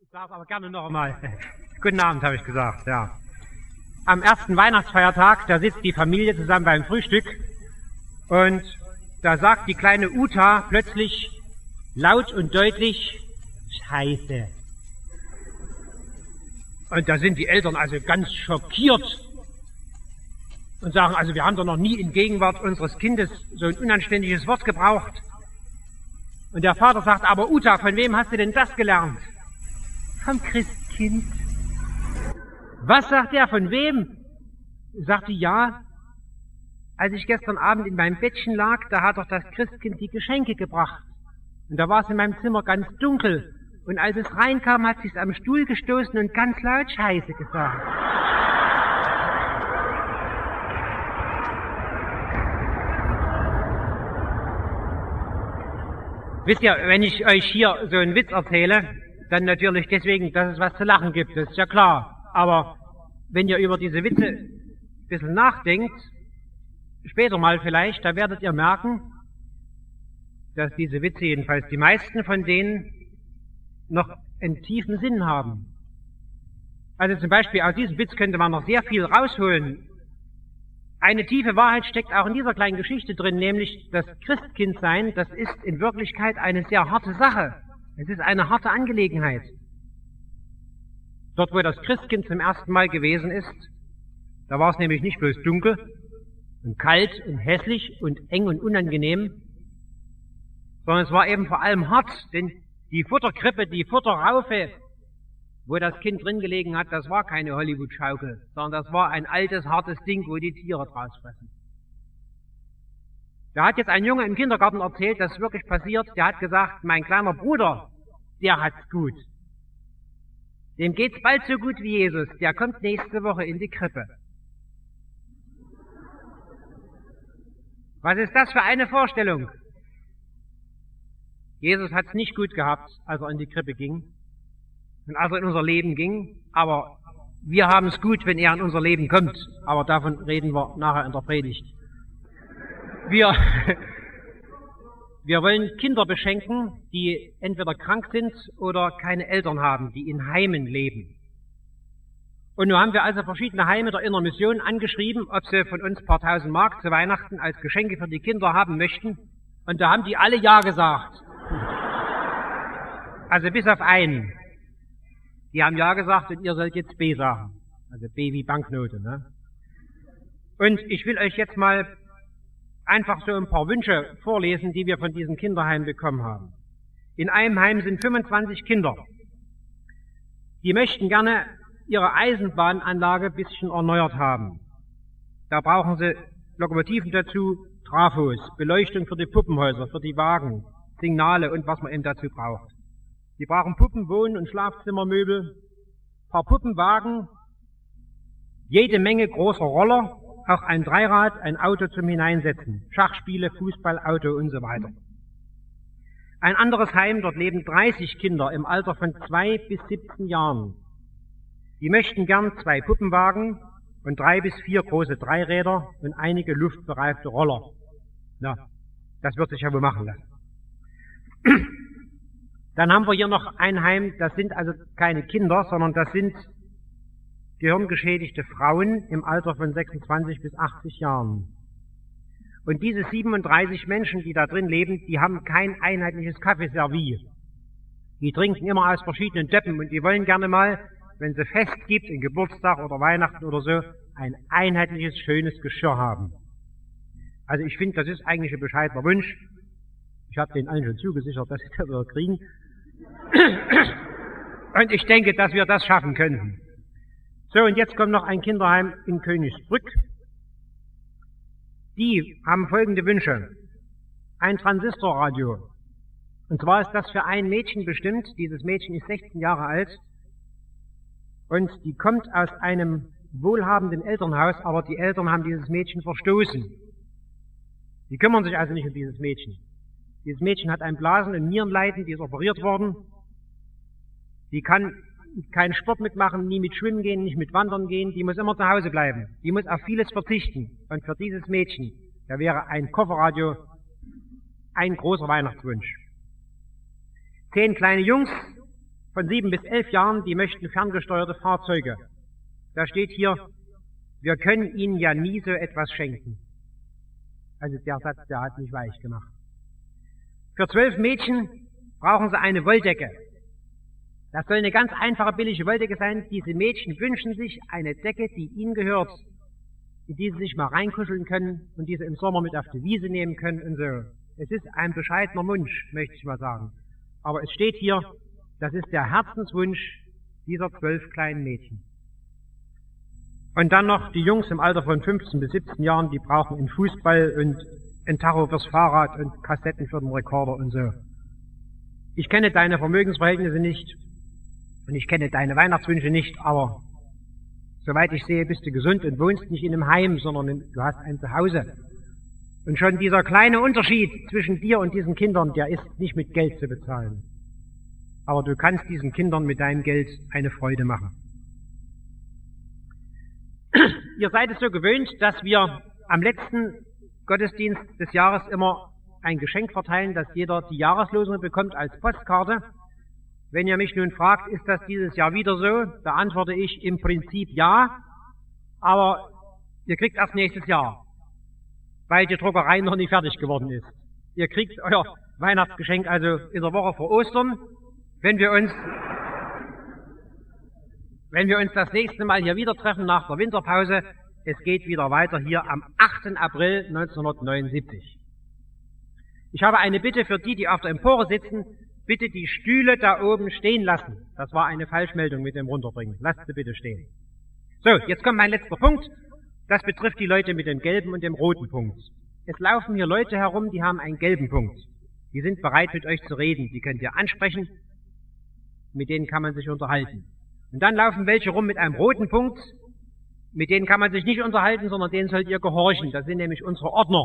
Ich sage aber gerne noch einmal. Guten Abend, habe ich gesagt, ja. Am ersten Weihnachtsfeiertag, da sitzt die Familie zusammen beim Frühstück und da sagt die kleine Uta plötzlich laut und deutlich, Scheiße. Und da sind die Eltern also ganz schockiert und sagen, also wir haben doch noch nie in Gegenwart unseres Kindes so ein unanständiges Wort gebraucht. Und der Vater sagt, aber Uta, von wem hast du denn das gelernt? Vom Christkind. Was sagt er, von wem? Sagte, ja, als ich gestern Abend in meinem Bettchen lag, da hat doch das Christkind die Geschenke gebracht. Und da war es in meinem Zimmer ganz dunkel. Und als es reinkam, hat sie es am Stuhl gestoßen und ganz laut Scheiße gesagt. Wisst ihr, wenn ich euch hier so einen Witz erzähle, dann natürlich deswegen, dass es was zu lachen gibt, das ist ja klar. Aber wenn ihr über diese Witze ein bisschen nachdenkt, später mal vielleicht, da werdet ihr merken, dass diese Witze, jedenfalls die meisten von denen, noch einen tiefen Sinn haben. Also zum Beispiel aus diesem Witz könnte man noch sehr viel rausholen. Eine tiefe Wahrheit steckt auch in dieser kleinen Geschichte drin, nämlich das Christkindsein, das ist in Wirklichkeit eine sehr harte Sache. Es ist eine harte Angelegenheit. Dort, wo das Christkind zum ersten Mal gewesen ist, da war es nämlich nicht bloß dunkel und kalt und hässlich und eng und unangenehm, sondern es war eben vor allem hart, denn die Futterkrippe, die Futterraufe, wo das Kind drin gelegen hat, das war keine Hollywood-Schaukel, sondern das war ein altes, hartes Ding, wo die Tiere draus fressen. Da hat jetzt ein Junge im Kindergarten erzählt, das ist wirklich passiert, der hat gesagt, mein kleiner Bruder, der hat's gut. Dem geht's bald so gut wie Jesus, der kommt nächste Woche in die Krippe. Was ist das für eine Vorstellung? Jesus hat's nicht gut gehabt, als er in die Krippe ging und als er in unser Leben ging, aber wir haben es gut, wenn er in unser Leben kommt, aber davon reden wir nachher in der Predigt. Wir wollen Kinder beschenken, die entweder krank sind oder keine Eltern haben, die in Heimen leben. Und nun haben wir also verschiedene Heime der Inneren Mission angeschrieben, ob sie von uns ein paar tausend Mark zu Weihnachten als Geschenke für die Kinder haben möchten. Und da haben die alle Ja gesagt. Also bis auf einen. Die haben Ja gesagt und ihr sollt jetzt B sagen. Also B wie Banknote, ne? Und ich will euch jetzt mal einfach so ein paar Wünsche vorlesen, die wir von diesem Kinderheim bekommen haben. In einem Heim sind 25 Kinder. Die möchten gerne ihre Eisenbahnanlage ein bisschen erneuert haben. Da brauchen sie Lokomotiven dazu, Trafos, Beleuchtung für die Puppenhäuser, für die Wagen, Signale und was man eben dazu braucht. Die brauchen Puppen, Wohn- und Schlafzimmermöbel, paar Puppenwagen, jede Menge großer Roller, auch ein Dreirad, ein Auto zum Hineinsetzen, Schachspiele, Fußball, Auto und so weiter. Ein anderes Heim, dort leben 30 Kinder im Alter von 2 bis 17 Jahren. Die möchten gern 2 Puppenwagen und 3 bis 4 große Dreiräder und einige luftbereifte Roller. Na, das wird sich ja wohl machen lassen. Dann haben wir hier noch ein Heim, das sind also keine Kinder, sondern das sind gehirngeschädigte Frauen im Alter von 26 bis 80 Jahren. Und diese 37 Menschen, die da drin leben, die haben kein einheitliches Kaffeeservice. Die trinken immer aus verschiedenen Töppen und die wollen gerne mal, wenn es Fest gibt, in Geburtstag oder Weihnachten oder so, ein einheitliches, schönes Geschirr haben. Also ich finde, das ist eigentlich ein bescheidener Wunsch. Ich habe den allen schon zugesichert, dass sie das wieder kriegen. Und ich denke, dass wir das schaffen könnten. So, und jetzt kommt noch ein Kinderheim in Königsbrück. Die haben folgende Wünsche. Ein Transistorradio. Und zwar ist das für ein Mädchen bestimmt. Dieses Mädchen ist 16 Jahre alt. Und die kommt aus einem wohlhabenden Elternhaus, aber die Eltern haben dieses Mädchen verstoßen. Die kümmern sich also nicht um dieses Mädchen. Dieses Mädchen hat ein Blasen- und Nierenleiden, die ist operiert worden. Die kann keinen Sport mitmachen, nie mit Schwimmen gehen, nicht mit Wandern gehen, die muss immer zu Hause bleiben. Die muss auf vieles verzichten. Und für dieses Mädchen, da wäre ein Kofferradio ein großer Weihnachtswunsch. 10 kleine Jungs von 7 bis 11 Jahren, die möchten ferngesteuerte Fahrzeuge. Da steht hier, wir können ihnen ja nie so etwas schenken. Also der Satz, der hat mich weich gemacht. Für 12 Mädchen brauchen sie eine Wolldecke. Das soll eine ganz einfache, billige Wolldecke sein. Diese Mädchen wünschen sich eine Decke, die ihnen gehört, in die sie sich mal reinkuscheln können und die sie im Sommer mit auf die Wiese nehmen können und so. Es ist ein bescheidener Wunsch, möchte ich mal sagen. Aber es steht hier, das ist der Herzenswunsch dieser 12 kleinen Mädchen. Und dann noch die Jungs im Alter von 15 bis 17 Jahren, die brauchen einen Fußball und ein Tacho fürs Fahrrad und Kassetten für den Rekorder und so. Ich kenne deine Vermögensverhältnisse nicht und ich kenne deine Weihnachtswünsche nicht, aber soweit ich sehe, bist du gesund und wohnst nicht in einem Heim, sondern du hast ein Zuhause. Und schon dieser kleine Unterschied zwischen dir und diesen Kindern, der ist nicht mit Geld zu bezahlen. Aber du kannst diesen Kindern mit deinem Geld eine Freude machen. Ihr seid es so gewöhnt, dass wir am letzten Gottesdienst des Jahres immer ein Geschenk verteilen, dass jeder die Jahreslosung bekommt als Postkarte. Wenn ihr mich nun fragt, ist das dieses Jahr wieder so, da antworte ich im Prinzip ja, aber ihr kriegt erst nächstes Jahr, weil die Druckerei noch nicht fertig geworden ist. Ihr kriegt euer Weihnachtsgeschenk also in der Woche vor Ostern, wenn wir uns das nächste Mal hier wieder treffen nach der Winterpause. Es geht wieder weiter hier am 8. April 1979. Ich habe eine Bitte für die auf der Empore sitzen. Bitte die Stühle da oben stehen lassen. Das war eine Falschmeldung mit dem Runterbringen. Lasst sie bitte stehen. So, jetzt kommt mein letzter Punkt. Das betrifft die Leute mit dem gelben und dem roten Punkt. Es laufen hier Leute herum, die haben einen gelben Punkt. Die sind bereit, mit euch zu reden. Die könnt ihr ansprechen. Mit denen kann man sich unterhalten. Und dann laufen welche rum mit einem roten Punkt. Mit denen kann man sich nicht unterhalten, sondern denen sollt ihr gehorchen. Das sind nämlich unsere Ordner.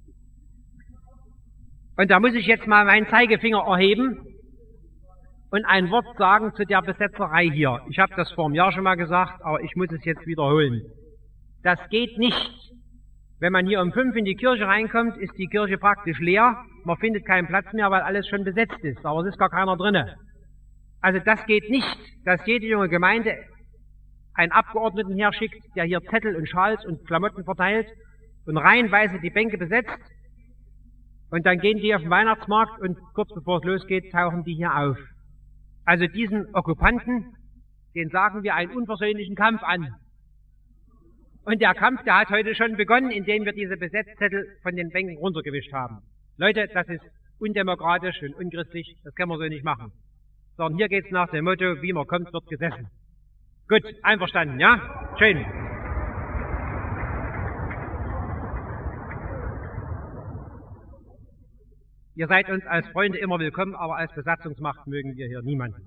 Und da muss ich jetzt mal meinen Zeigefinger erheben und ein Wort sagen zu der Besetzerei hier. Ich habe das vor einem Jahr schon mal gesagt, aber ich muss es jetzt wiederholen. Das geht nicht. Wenn man hier um 5 in die Kirche reinkommt, ist die Kirche praktisch leer. Man findet keinen Platz mehr, weil alles schon besetzt ist. Aber es ist gar keiner drinne. Also das geht nicht, dass jede junge Gemeinde einen Abgeordneten herschickt, der hier Zettel und Schals und Klamotten verteilt und reihenweise die Bänke besetzt. Und dann gehen die auf den Weihnachtsmarkt und kurz bevor es losgeht, tauchen die hier auf. Also diesen Okkupanten, den sagen wir einen unversöhnlichen Kampf an. Und der Kampf, der hat heute schon begonnen, indem wir diese Besetzzettel von den Bänken runtergewischt haben. Leute, das ist undemokratisch und unchristlich, das können wir so nicht machen. Sondern hier geht's nach dem Motto, wie man kommt, wird gesessen. Gut, einverstanden, ja? Schön. Ihr seid uns als Freunde immer willkommen, aber als Besatzungsmacht mögen wir hier niemanden.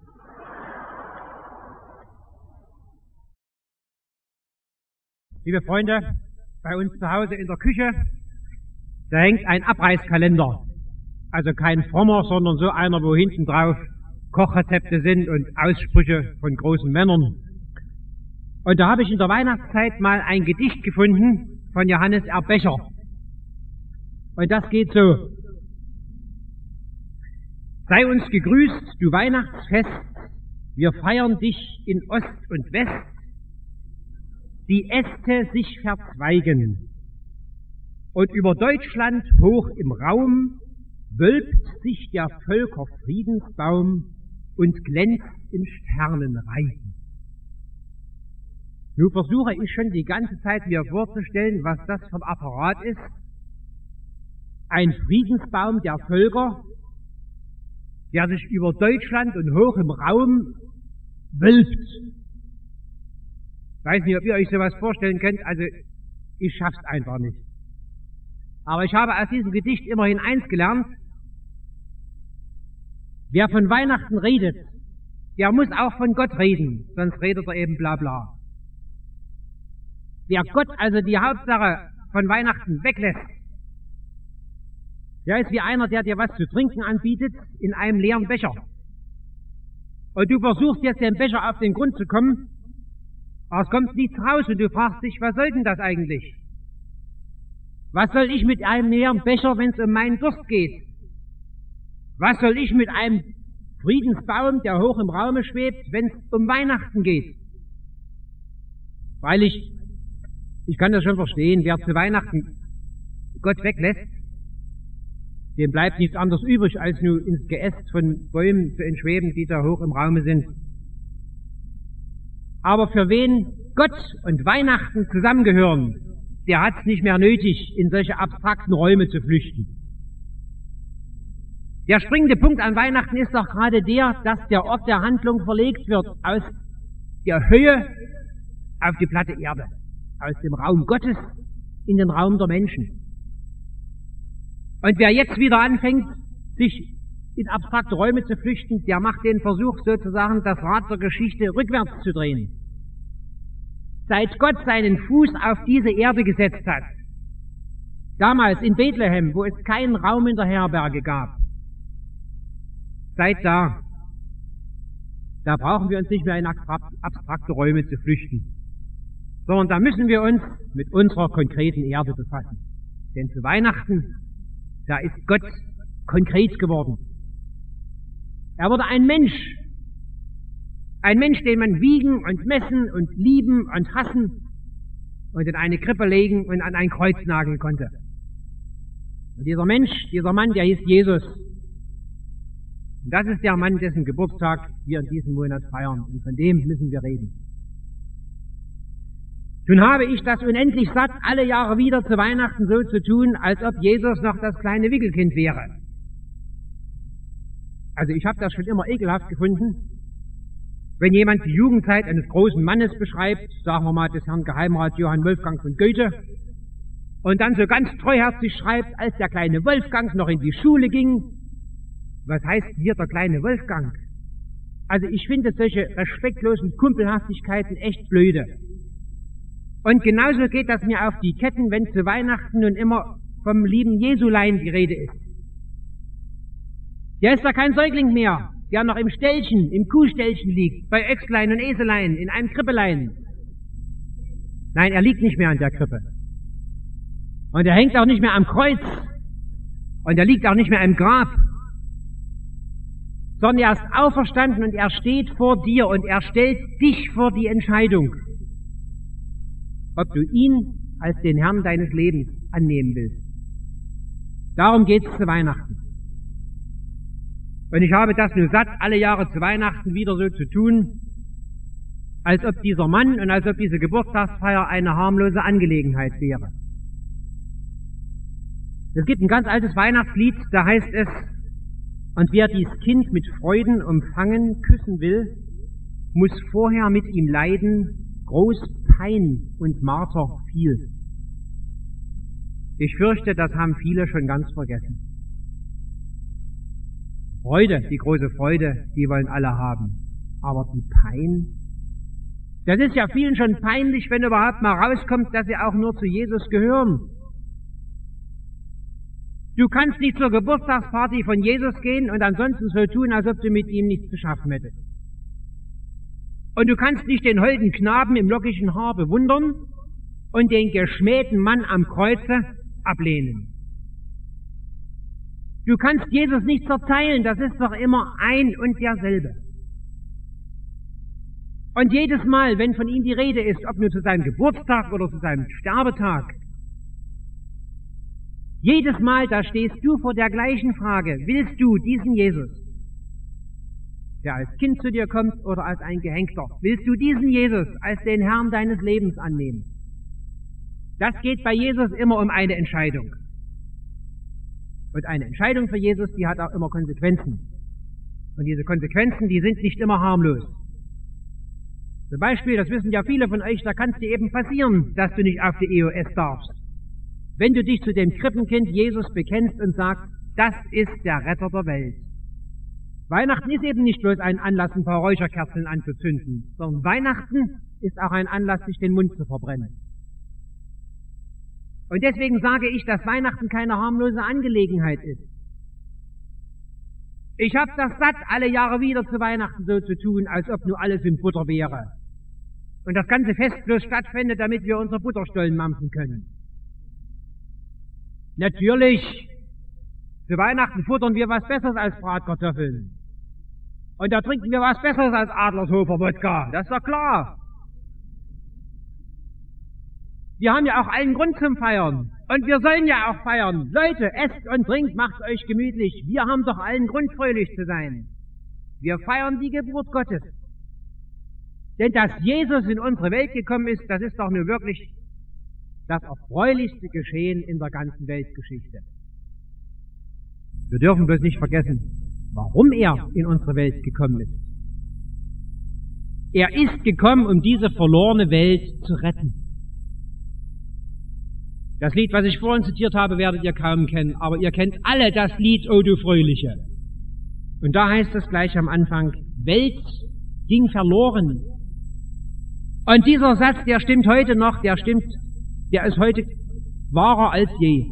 Liebe Freunde, bei uns zu Hause in der Küche, da hängt ein Abreißkalender. Also kein frommer, sondern so einer, wo hinten drauf Kochrezepte sind und Aussprüche von großen Männern. Und da habe ich in der Weihnachtszeit mal ein Gedicht gefunden von Johannes R. Becher. Und das geht so. Sei uns gegrüßt, du Weihnachtsfest, wir feiern dich in Ost und West, die Äste sich verzweigen, und über Deutschland hoch im Raum wölbt sich der Völker Friedensbaum und glänzt in Sternenreihen. Nun versuche ich schon die ganze Zeit mir vorzustellen, was das für ein Apparat ist. Ein Friedensbaum der Völker, der sich über Deutschland und hoch im Raum wölbt. Ich weiß nicht, ob ihr euch sowas vorstellen könnt, also ich schaff's einfach nicht. Aber ich habe aus diesem Gedicht immerhin eins gelernt: Wer von Weihnachten redet, der muss auch von Gott reden, sonst redet er eben bla bla. Wer Gott also die Hauptsache von Weihnachten weglässt, der ist wie einer, der dir was zu trinken anbietet in einem leeren Becher. Und du versuchst jetzt den Becher auf den Grund zu kommen, aber es kommt nichts raus und du fragst dich, was soll denn das eigentlich? Was soll ich mit einem leeren Becher, wenn es um meinen Durst geht? Was soll ich mit einem Friedensbaum, der hoch im Raume schwebt, wenn es um Weihnachten geht. Freilich, ich kann das schon verstehen, wer zu Weihnachten Gott weglässt, dem bleibt nichts anderes übrig, als nur ins Geäst von Bäumen zu entschweben, die da hoch im Raume sind. Aber für wen Gott und Weihnachten zusammengehören, der hat es nicht mehr nötig, in solche abstrakten Räume zu flüchten. Der springende Punkt an Weihnachten ist doch gerade der, dass der Ort der Handlung verlegt wird aus der Höhe auf die platte Erde, aus dem Raum Gottes in den Raum der Menschen. Und wer jetzt wieder anfängt, sich in abstrakte Räume zu flüchten, der macht den Versuch sozusagen, das Rad der Geschichte rückwärts zu drehen. Seit Gott seinen Fuß auf diese Erde gesetzt hat, damals in Bethlehem, wo es keinen Raum in der Herberge gab, seit da brauchen wir uns nicht mehr in abstrakte Räume zu flüchten, sondern da müssen wir uns mit unserer konkreten Erde befassen. Denn zu Weihnachten, da ist Gott konkret geworden. Er wurde ein Mensch, den man wiegen und messen und lieben und hassen und in eine Krippe legen und an ein Kreuz nageln konnte. Und dieser Mann, der hieß Jesus. Und das ist der Mann, dessen Geburtstag wir in diesem Monat feiern. Und von dem müssen wir reden. Nun habe ich das unendlich satt, alle Jahre wieder zu Weihnachten so zu tun, als ob Jesus noch das kleine Wickelkind wäre. Also ich habe das schon immer ekelhaft gefunden, wenn jemand die Jugendzeit eines großen Mannes beschreibt, sagen wir mal des Herrn Geheimrat Johann Wolfgang von Goethe, und dann so ganz treuherzig schreibt, als der kleine Wolfgang noch in die Schule ging. Was heißt hier der kleine Wolfgang? Also ich finde solche respektlosen Kumpelhaftigkeiten echt blöde. Und genauso geht das mir auf die Ketten, wenn zu Weihnachten nun immer vom lieben Jesulein die Rede ist. Der ist ja kein Säugling mehr, der noch im Kuhställchen liegt, bei Öchslein und Eselein, in einem Krippelein. Nein, er liegt nicht mehr an der Krippe. Und er hängt auch nicht mehr am Kreuz. Und er liegt auch nicht mehr im Grab. Sondern er ist auferstanden und er steht vor dir und er stellt dich vor die Entscheidung, ob du ihn als den Herrn deines Lebens annehmen willst. Darum geht's zu Weihnachten. Und ich habe das nur satt, alle Jahre zu Weihnachten wieder so zu tun, als ob dieser Mann und als ob diese Geburtstagsfeier eine harmlose Angelegenheit wäre. Es gibt ein ganz altes Weihnachtslied, da heißt es: Und wer dies Kind mit Freuden umfangen, küssen will, muss vorher mit ihm leiden, groß Pein und Marter viel. Ich fürchte, das haben viele schon ganz vergessen. Freude, die große Freude, die wollen alle haben. Aber die Pein, das ist ja vielen schon peinlich, wenn überhaupt mal rauskommt, dass sie auch nur zu Jesus gehören. Du kannst nicht zur Geburtstagsparty von Jesus gehen und ansonsten so tun, als ob du mit ihm nichts zu schaffen hättest. Und du kannst nicht den holden Knaben im lockigen Haar bewundern und den geschmähten Mann am Kreuze ablehnen. Du kannst Jesus nicht verzeihen, das ist doch immer ein und derselbe. Und jedes Mal, wenn von ihm die Rede ist, ob nur zu seinem Geburtstag oder zu seinem Sterbetag, jedes Mal, da stehst du vor der gleichen Frage: Willst du diesen Jesus, der als Kind zu dir kommt oder als ein Gehängter, willst du diesen Jesus als den Herrn deines Lebens annehmen? Das geht bei Jesus immer um eine Entscheidung. Und eine Entscheidung für Jesus, die hat auch immer Konsequenzen. Und diese Konsequenzen, die sind nicht immer harmlos. Zum Beispiel, das wissen ja viele von euch, da kann es dir eben passieren, dass du nicht auf die EOS darfst. Wenn du dich zu dem Krippenkind Jesus bekennst und sagst, das ist der Retter der Welt. Weihnachten ist eben nicht bloß ein Anlass, ein paar Räucherkerzen anzuzünden, sondern Weihnachten ist auch ein Anlass, sich den Mund zu verbrennen. Und deswegen sage ich, dass Weihnachten keine harmlose Angelegenheit ist. Ich habe das satt, alle Jahre wieder zu Weihnachten so zu tun, als ob nur alles in Butter wäre. Und das ganze Fest bloß stattfindet, damit wir unsere Butterstollen mampfen können. Natürlich, zu Weihnachten futtern wir was Besseres als Bratkartoffeln. Und da trinken wir was Besseres als Adlershofer Wodka. Das ist doch klar. Wir haben ja auch allen Grund zum Feiern. Und wir sollen ja auch feiern. Leute, esst und trinkt, macht euch gemütlich. Wir haben doch allen Grund, fröhlich zu sein. Wir feiern die Geburt Gottes. Denn dass Jesus in unsere Welt gekommen ist, das ist doch nur wirklich das erfreulichste Geschehen in der ganzen Weltgeschichte. Wir dürfen bloß nicht vergessen, warum er in unsere Welt gekommen ist. Er ist gekommen, um diese verlorene Welt zu retten. Das Lied, was ich vorhin zitiert habe, werdet ihr kaum kennen, aber ihr kennt alle das Lied O du Fröhliche. Und da heißt es gleich am Anfang, Welt ging verloren. Und dieser Satz, der stimmt heute noch, der ist heute wahrer als je.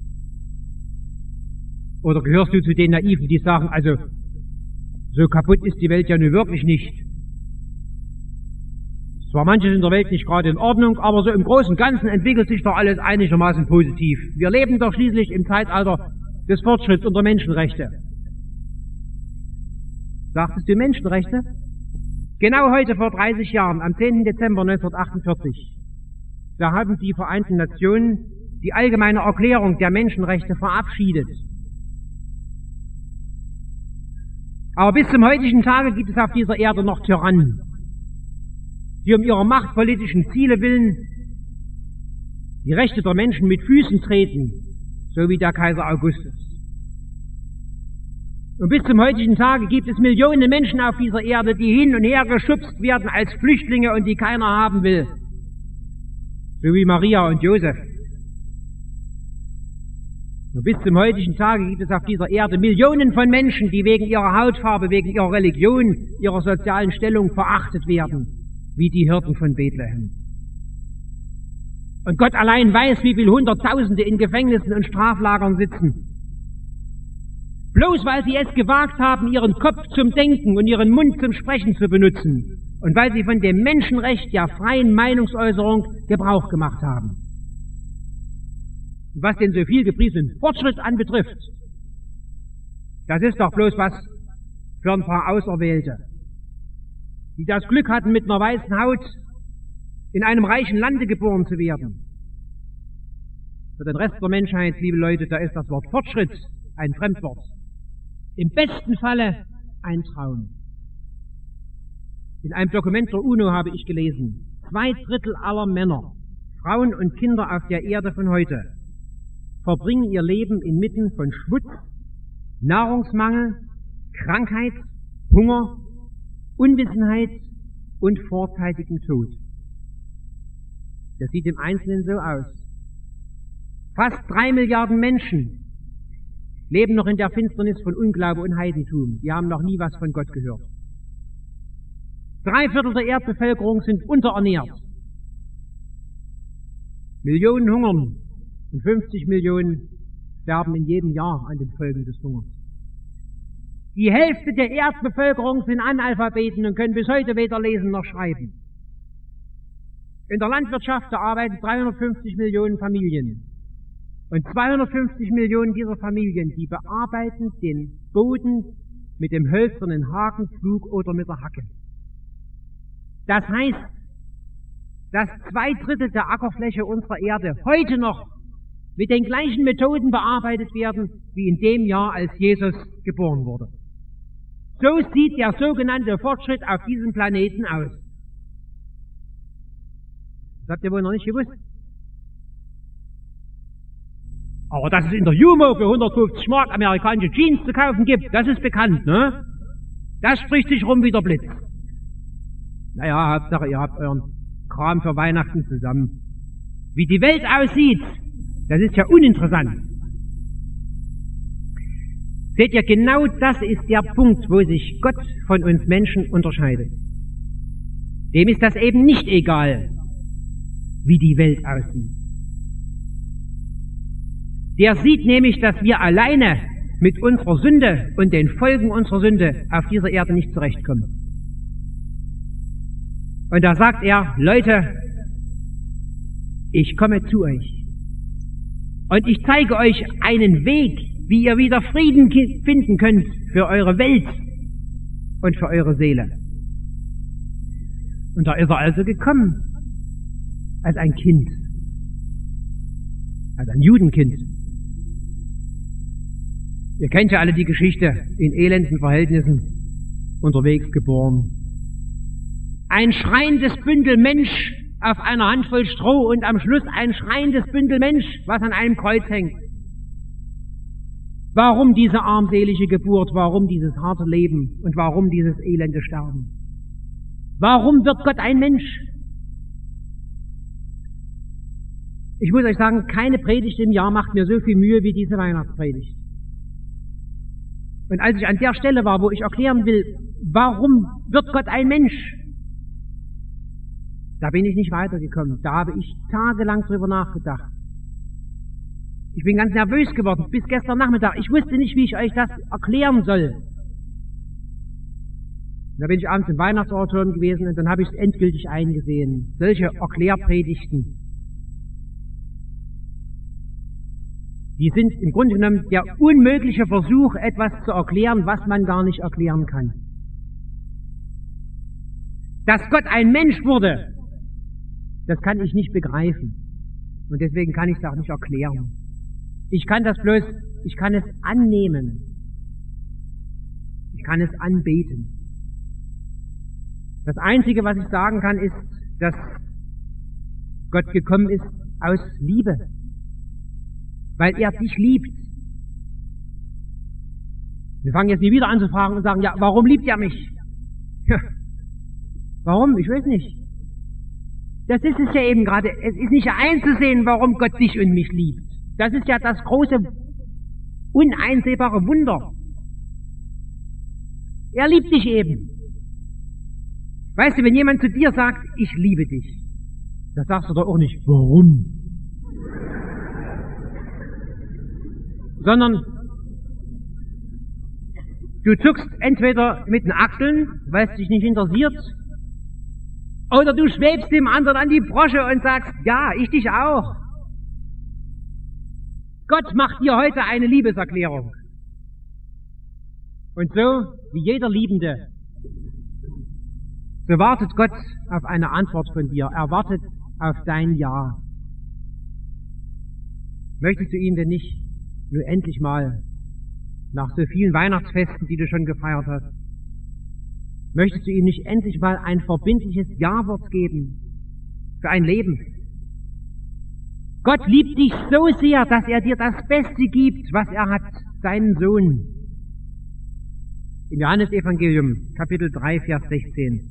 Oder gehörst du zu den Naiven, die sagen, also, so kaputt ist die Welt ja nun wirklich nicht. Zwar manches in der Welt nicht gerade in Ordnung, aber so im Großen und Ganzen entwickelt sich doch alles einigermaßen positiv. Wir leben doch schließlich im Zeitalter des Fortschritts und der Menschenrechte. Sagtest du Menschenrechte? Genau heute vor 30 Jahren, am 10. Dezember 1948, da haben die Vereinten Nationen die allgemeine Erklärung der Menschenrechte verabschiedet. Aber bis zum heutigen Tage gibt es auf dieser Erde noch Tyrannen, die um ihrer machtpolitischen Ziele willen die Rechte der Menschen mit Füßen treten, so wie der Kaiser Augustus. Und bis zum heutigen Tage gibt es Millionen Menschen auf dieser Erde, die hin und her geschubst werden als Flüchtlinge und die keiner haben will, so wie Maria und Josef. Und bis zum heutigen Tage gibt es auf dieser Erde Millionen von Menschen, die wegen ihrer Hautfarbe, wegen ihrer Religion, ihrer sozialen Stellung verachtet werden, wie die Hirten von Bethlehem. Und Gott allein weiß, wie viele Hunderttausende in Gefängnissen und Straflagern sitzen. Bloß weil sie es gewagt haben, ihren Kopf zum Denken und ihren Mund zum Sprechen zu benutzen. Und weil sie von dem Menschenrecht der freien Meinungsäußerung Gebrauch gemacht haben. Und was den so viel gepriesenen Fortschritt anbetrifft, das ist doch bloß was für ein paar Auserwählte, die das Glück hatten, mit einer weißen Haut in einem reichen Lande geboren zu werden. Für den Rest der Menschheit, liebe Leute, da ist das Wort Fortschritt ein Fremdwort. Im besten Falle ein Traum. In einem Dokument der UNO habe ich gelesen, 2/3 aller Männer, Frauen und Kinder auf der Erde von heute verbringen ihr Leben inmitten von Schmutz, Nahrungsmangel, Krankheit, Hunger, Unwissenheit und vorzeitigem Tod. Das sieht im Einzelnen so aus. Fast 3 Milliarden Menschen leben noch in der Finsternis von Unglaube und Heidentum. Die haben noch nie was von Gott gehört. 3/4 der Erdbevölkerung sind unterernährt. Millionen hungern und 50 Millionen sterben in jedem Jahr an den Folgen des Hungers. Die Hälfte der Erdbevölkerung sind Analphabeten und können bis heute weder lesen noch schreiben. In der Landwirtschaft arbeiten 350 Millionen Familien. Und 250 Millionen dieser Familien, die bearbeiten den Boden mit dem hölzernen Hakenpflug oder mit der Hacke. Das heißt, dass 2/3 der Ackerfläche unserer Erde heute noch mit den gleichen Methoden bearbeitet werden, wie in dem Jahr, als Jesus geboren wurde. So sieht der sogenannte Fortschritt auf diesem Planeten aus. Das habt ihr wohl noch nicht gewusst. Aber dass es in der Jumo für 150 Mark amerikanische Jeans zu kaufen gibt, das ist bekannt, ne? Das spricht sich rum wie der Blitz. Naja, Hauptsache, ihr habt euren Kram für Weihnachten zusammen. Wie die Welt aussieht, das ist ja uninteressant. Seht ihr, genau das ist der Punkt, wo sich Gott von uns Menschen unterscheidet. Dem ist das eben nicht egal, wie die Welt aussieht. Der sieht nämlich, dass wir alleine mit unserer Sünde und den Folgen unserer Sünde auf dieser Erde nicht zurechtkommen. Und da sagt er, Leute, ich komme zu euch und ich zeige euch einen Weg, wie ihr wieder Frieden finden könnt für eure Welt. und für eure Seele. Und da ist er also gekommen, als ein Kind, als ein Judenkind. Ihr kennt ja alle die Geschichte, in elenden Verhältnissen unterwegs geboren. Ein schreiendes Bündel Mensch auf einer Handvoll Stroh und am Schluss ein schreiendes Bündel Mensch, was an einem Kreuz hängt. Warum diese armselige Geburt? Warum dieses harte Leben? Und warum dieses elende Sterben? Warum wird Gott ein Mensch? Ich muss euch sagen, keine Predigt im Jahr macht mir so viel Mühe wie diese Weihnachtspredigt. Und als ich an der Stelle war, wo ich erklären will, warum wird Gott ein Mensch? Da bin ich nicht weitergekommen. Da habe ich tagelang drüber nachgedacht. Ich bin ganz nervös geworden, bis gestern Nachmittag. Ich wusste nicht, wie ich euch das erklären soll. Da bin ich abends im Weihnachtsoratorium gewesen und dann habe ich es endgültig eingesehen. Solche Erklärpredigten, die sind im Grunde genommen der unmögliche Versuch, etwas zu erklären, was man gar nicht erklären kann. Dass Gott ein Mensch wurde, das kann ich nicht begreifen. Und deswegen kann ich es auch nicht erklären. Ich kann es annehmen. Ich kann es anbeten. Das Einzige, was ich sagen kann, ist, dass Gott gekommen ist aus Liebe. Weil er dich liebt. Wir fangen jetzt nie wieder an zu fragen und sagen, ja, warum liebt er mich? Ja, warum? Ich weiß nicht. Das ist es ja eben gerade. Es ist nicht einzusehen, warum Gott dich und mich liebt. Das ist ja das große, uneinsehbare Wunder. Er liebt dich eben. Weißt du, wenn jemand zu dir sagt, ich liebe dich, da sagst du doch auch nicht, warum? Sondern du zuckst entweder mit den Achseln, weil es dich nicht interessiert, oder du schwebst dem anderen an die Brosche und sagst, ja, ich dich auch. Gott macht dir heute eine Liebeserklärung. Und so, wie jeder Liebende, so wartet Gott auf eine Antwort von dir. Er wartet auf dein Ja. Möchtest du ihn denn nicht nur endlich mal, nach so vielen Weihnachtsfesten, die du schon gefeiert hast, möchtest du ihm nicht endlich mal ein verbindliches Ja-Wort geben für ein Leben? Gott liebt dich so sehr, dass er dir das Beste gibt, was er hat, seinen Sohn. Im Johannesevangelium, Kapitel 3, Vers 16.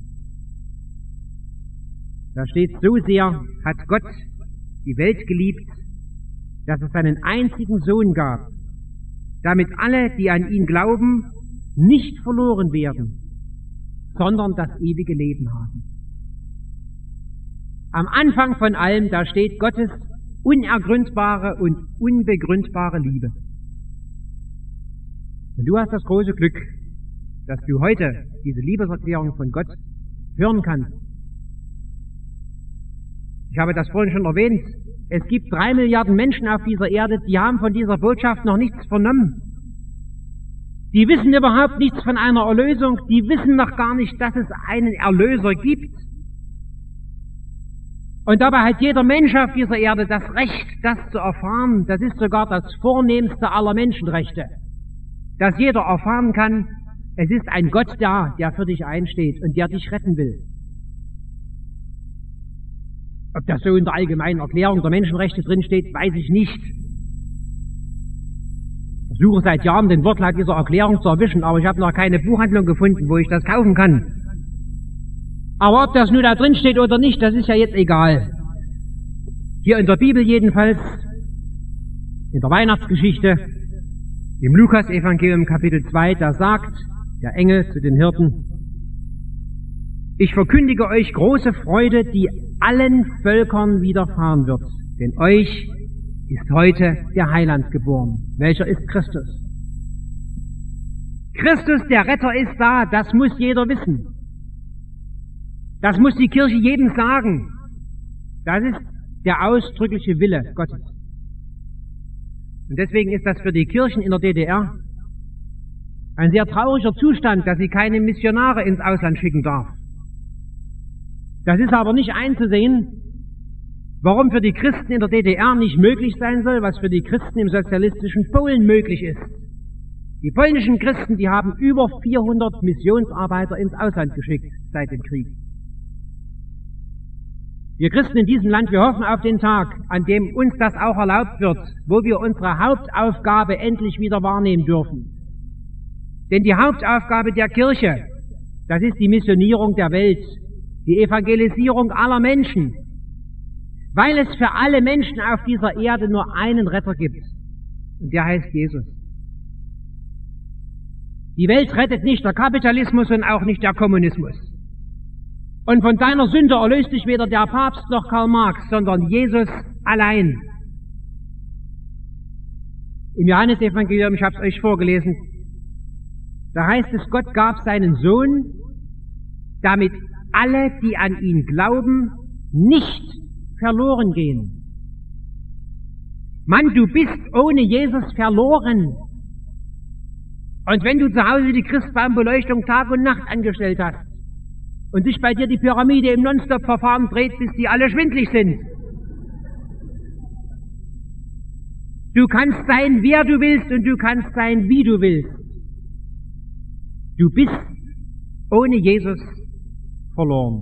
Da steht, so sehr hat Gott die Welt geliebt, dass es seinen einzigen Sohn gab, damit alle, die an ihn glauben, nicht verloren werden, sondern das ewige Leben haben. Am Anfang von allem, da steht Gottes unergründbare und unbegründbare Liebe. Und du hast das große Glück, dass du heute diese Liebeserklärung von Gott hören kannst. Ich habe das vorhin schon erwähnt. Es gibt 3 Milliarden Menschen auf dieser Erde, die haben von dieser Botschaft noch nichts vernommen. Die wissen überhaupt nichts von einer Erlösung. Die wissen noch gar nicht, dass es einen Erlöser gibt. Und dabei hat jeder Mensch auf dieser Erde das Recht, das zu erfahren. Das ist sogar das vornehmste aller Menschenrechte. Dass jeder erfahren kann, es ist ein Gott da, der für dich einsteht und der dich retten will. Ob das so in der allgemeinen Erklärung der Menschenrechte drinsteht, weiß ich nicht. Ich versuche seit Jahren den Wortlaut dieser Erklärung zu erwischen, aber ich habe noch keine Buchhandlung gefunden, wo ich das kaufen kann. Aber ob das nun da drin steht oder nicht, das ist ja jetzt egal. Hier in der Bibel jedenfalls, in der Weihnachtsgeschichte, im Lukas-Evangelium Kapitel 2, da sagt der Engel zu den Hirten, ich verkündige euch große Freude, die allen Völkern widerfahren wird, denn euch ist heute der Heiland geboren. Welcher ist Christus? Christus, der Retter, ist da, das muss jeder wissen. Das muss die Kirche jedem sagen. Das ist der ausdrückliche Wille Gottes. Und deswegen ist das für die Kirchen in der DDR Ein sehr trauriger Zustand, dass sie keine Missionare ins Ausland schicken darf. Das ist aber nicht einzusehen, warum für die Christen in der DDR nicht möglich sein soll, was für die Christen im sozialistischen Polen möglich ist. Die polnischen Christen, die haben über 400 Missionsarbeiter ins Ausland geschickt seit dem Krieg. Wir Christen in diesem Land, wir hoffen auf den Tag, an dem uns das auch erlaubt wird, wo wir unsere Hauptaufgabe endlich wieder wahrnehmen dürfen. Denn die Hauptaufgabe der Kirche, das ist die Missionierung der Welt, die Evangelisierung aller Menschen, weil es für alle Menschen auf dieser Erde nur einen Retter gibt, und der heißt Jesus. Die Welt rettet nicht der Kapitalismus und auch nicht der Kommunismus. Und von deiner Sünde erlöst dich weder der Papst noch Karl Marx, sondern Jesus allein. Im Johannesevangelium, ich habe es euch vorgelesen, da heißt es, Gott gab seinen Sohn, damit alle, die an ihn glauben, nicht verloren gehen. Mann, du bist ohne Jesus verloren. Und wenn du zu Hause die Christbaumbeleuchtung Tag und Nacht angestellt hast und sich bei dir die Pyramide im Nonstop-Verfahren dreht, bis die alle schwindlig sind. Du kannst sein, wer du willst, und du kannst sein, wie du willst. Du bist ohne Jesus verloren.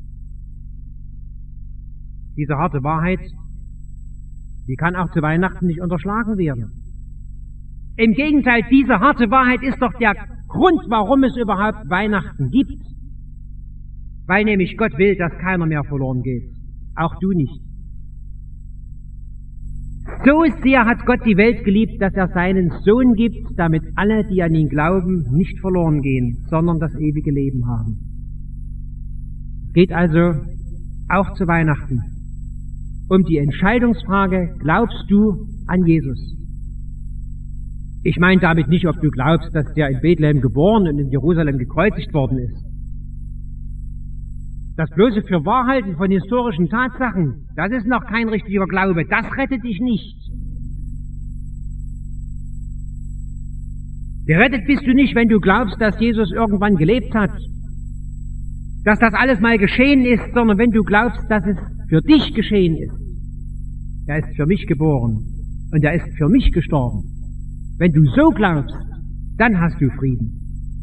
Diese harte Wahrheit, die kann auch zu Weihnachten nicht unterschlagen werden. Im Gegenteil, diese harte Wahrheit ist doch der Grund, warum es überhaupt Weihnachten gibt. Weil nämlich Gott will, dass keiner mehr verloren geht. Auch du nicht. So sehr hat Gott die Welt geliebt, dass er seinen Sohn gibt, damit alle, die an ihn glauben, nicht verloren gehen, sondern das ewige Leben haben. Geht also auch zu Weihnachten um die Entscheidungsfrage, glaubst du an Jesus? Ich meine damit nicht, ob du glaubst, dass der in Bethlehem geboren und in Jerusalem gekreuzigt worden ist. Das bloße Fürwahrhalten von historischen Tatsachen, das ist noch kein richtiger Glaube, das rettet dich nicht. Gerettet bist du nicht, wenn du glaubst, dass Jesus irgendwann gelebt hat, dass das alles mal geschehen ist, sondern wenn du glaubst, dass es für dich geschehen ist. Er ist für mich geboren und er ist für mich gestorben. Wenn du so glaubst, dann hast du Frieden.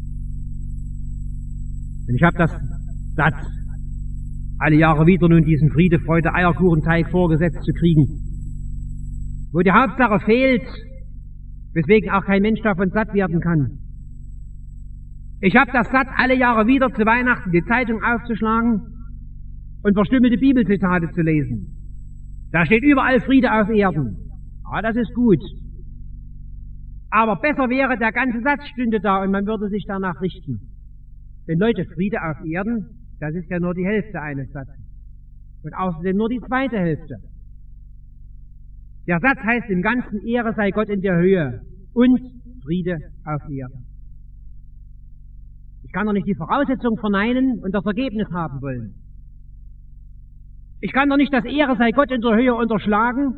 Und ich habe das satt, alle Jahre wieder nun diesen Friede, Freude, Eierkuchenteig vorgesetzt zu kriegen, wo die Hauptsache fehlt, weswegen auch kein Mensch davon satt werden kann. Ich habe das satt, alle Jahre wieder zu Weihnachten die Zeitung aufzuschlagen und verstümmelte Bibelzitate zu lesen. Da steht überall Friede auf Erden. Ja, das ist gut. Aber besser wäre, der ganze Satz stünde da und man würde sich danach richten. Denn Leute, Friede auf Erden, das ist ja nur die Hälfte eines Satzes. Und außerdem nur die zweite Hälfte. Der Satz heißt im Ganzen, Ehre sei Gott in der Höhe und Friede auf Erden. Ich kann doch nicht die Voraussetzung verneinen und das Ergebnis haben wollen. Ich kann doch nicht das Ehre sei Gott in der Höhe unterschlagen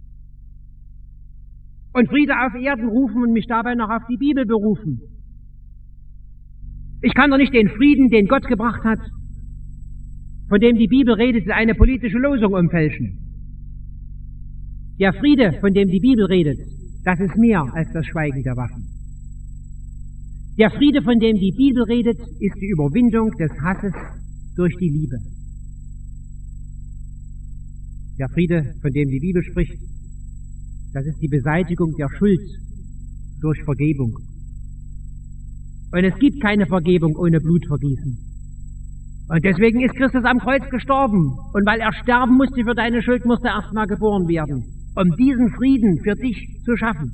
und Friede auf Erden rufen und mich dabei noch auf die Bibel berufen. Ich kann doch nicht den Frieden, den Gott gebracht hat, von dem die Bibel redet, in eine politische Losung umfälschen. Der Friede, von dem die Bibel redet, das ist mehr als das Schweigen der Waffen. Der Friede, von dem die Bibel redet, ist die Überwindung des Hasses durch die Liebe. Der Friede, von dem die Bibel spricht, das ist die Beseitigung der Schuld durch Vergebung. Und es gibt keine Vergebung ohne Blutvergießen. Und deswegen ist Christus am Kreuz gestorben. Und weil er sterben musste für deine Schuld, musste er erstmal geboren werden, um diesen Frieden für dich zu schaffen.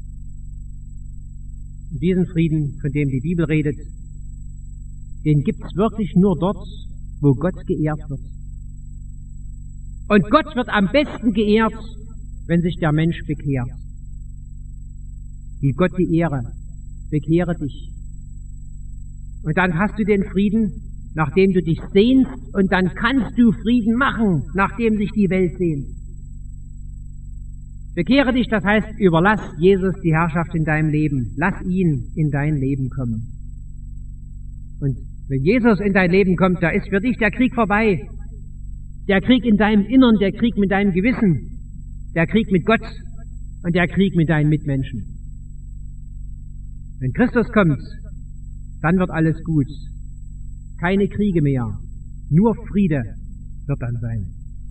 Und diesen Frieden, von dem die Bibel redet, den gibt's wirklich nur dort, wo Gott geehrt wird. Und Gott wird am besten geehrt, wenn sich der Mensch bekehrt. Gib Gott die Ehre, bekehre dich. Und dann hast du den Frieden, nach dem du dich sehnst, und dann kannst du Frieden machen, nach dem sich die Welt sehnt. Bekehre dich, das heißt, überlass Jesus die Herrschaft in deinem Leben. Lass ihn in dein Leben kommen. Und wenn Jesus in dein Leben kommt, da ist für dich der Krieg vorbei. Der Krieg in deinem Innern, der Krieg mit deinem Gewissen, der Krieg mit Gott und der Krieg mit deinen Mitmenschen. Wenn Christus kommt, dann wird alles gut. Keine Kriege mehr, nur Friede wird dann sein.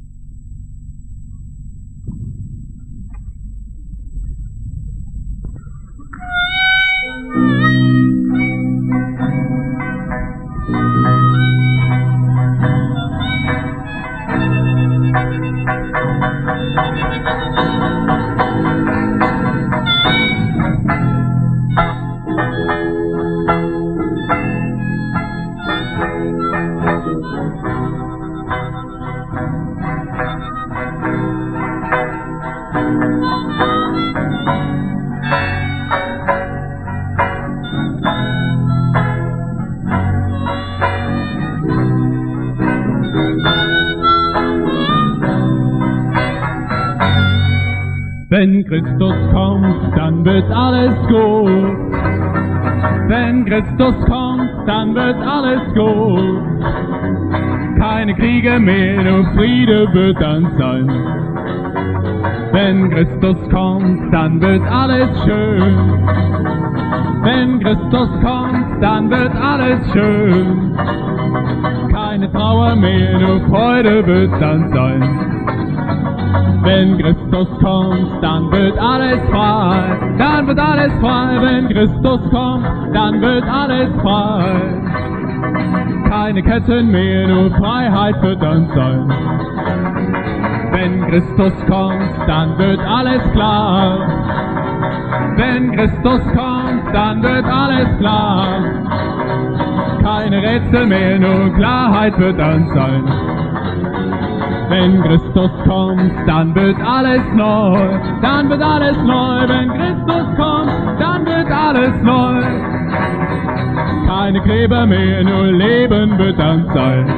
Wenn Christus kommt, dann wird alles gut. Wenn Christus kommt, dann wird alles gut. Keine Kriege mehr, nur Friede wird dann sein. Wenn Christus kommt, dann wird alles schön. Wenn Christus kommt, dann wird alles schön. Keine Trauer mehr, nur Freude wird dann sein. Wenn Christus kommt, dann wird alles frei, dann wird alles frei. Wenn Christus kommt, dann wird alles frei. Keine Ketten mehr, nur Freiheit wird dann sein. Wenn Christus kommt, dann wird alles klar. Wenn Christus kommt, dann wird alles klar. Keine Rätsel mehr, nur Klarheit wird dann sein. Wenn Christus kommt, dann wird alles neu, dann wird alles neu. Wenn Christus kommt, dann wird alles neu. Keine Gräber mehr, nur Leben wird dann sein.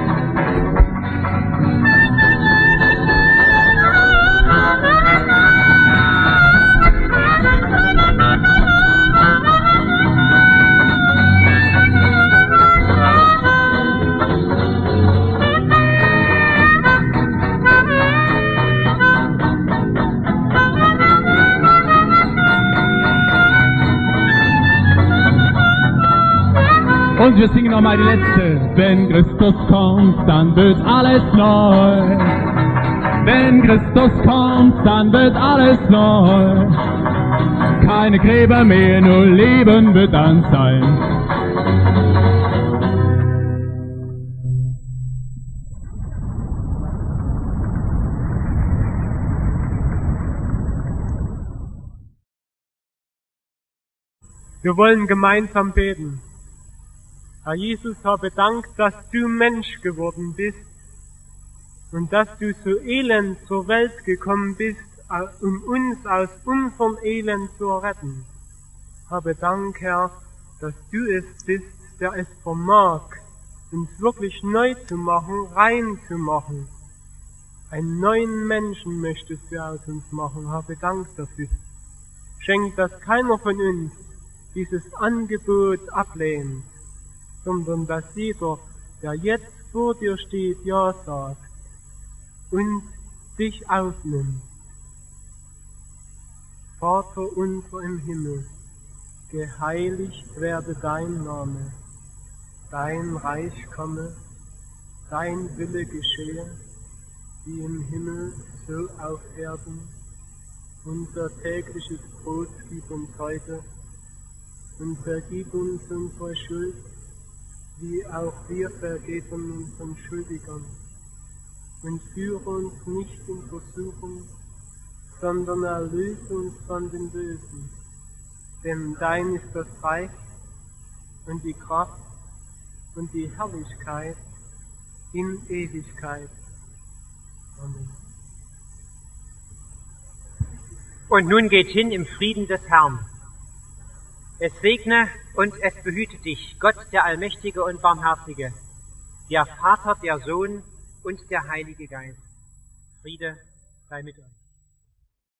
Und wir singen nochmal die letzte. Wenn Christus kommt, dann wird alles neu. Wenn Christus kommt, dann wird alles neu. Keine Gräber mehr, nur Leben wird dann sein. Wir wollen gemeinsam beten. Herr Jesus, habe Dank, dass du Mensch geworden bist und dass du so elend zur Welt gekommen bist, um uns aus unserem Elend zu retten. Habe Dank, Herr, dass du es bist, der es vermag, uns wirklich neu zu machen, rein zu machen. Einen neuen Menschen möchtest du aus uns machen. Habe Dank dafür. Schenk, dass keiner von uns dieses Angebot ablehnt, sondern dass jeder, der jetzt vor dir steht, Ja sagt und dich aufnimmt. Vater unser im Himmel, geheiligt werde dein Name, dein Reich komme, dein Wille geschehe, wie im Himmel, so auf Erden. Unser tägliches Brot gib uns heute und vergib uns unsere Schuld, wie auch wir vergeben unseren Schuldigern. Und führe uns nicht in Versuchung, sondern erlöse uns von dem Bösen. Denn dein ist das Reich und die Kraft und die Herrlichkeit in Ewigkeit. Amen. Und nun geht hin im Frieden des Herrn. Es segne und es behüte dich, Gott, der Allmächtige und Barmherzige, der Vater, der Sohn und der Heilige Geist. Friede sei mit euch.